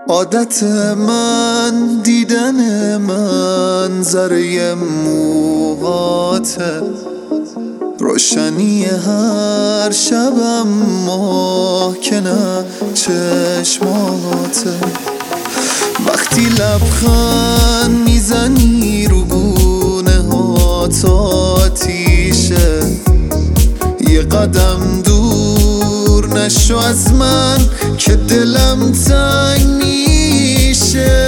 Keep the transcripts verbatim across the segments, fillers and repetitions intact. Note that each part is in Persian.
عادت من دیدن منظره موهاته، روشنی هر شبم ماه که نه چشماته. وقتی لبخند میزنی رو گونه هات آتیشه، یه قدم دور نشو از من که دلم تنگ میشه.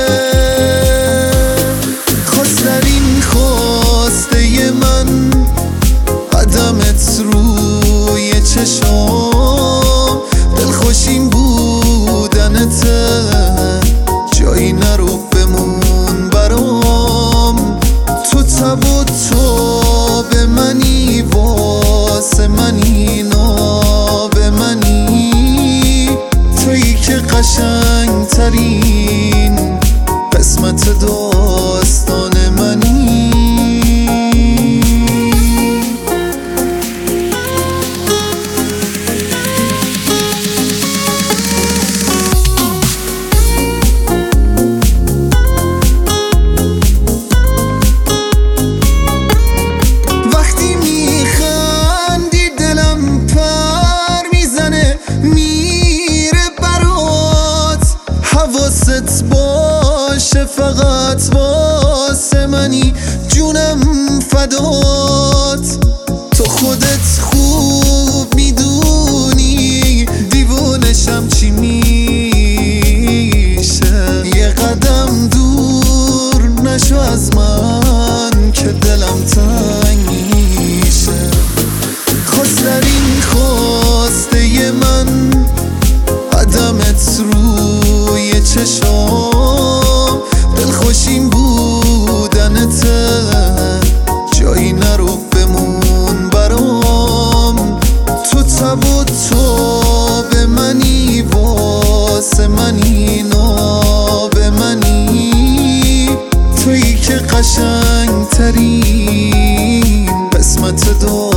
خواسترین خواسته من قدمت روی چشم، دلخوشیم بودنته، جایی نرو بمون برام. تو تب و تو به منی، واسه منی ناب منی، تویی که قشنگ ترین قسمت داستان منی. حواست باشه فقط واسه منی، جونم فدات. تو خودت خوب میدونی دیوونشم چی میشه. یه قدم دور نشو از من که دلم تنگ میشه. خواسترین خواسته من قدمت روی چشم، دلخوشیم بودنته، جایی نرو بمون برام. تو تب و تو به منی، واسه منی ناب منی، تویی که قشنگ ترین قسمت دو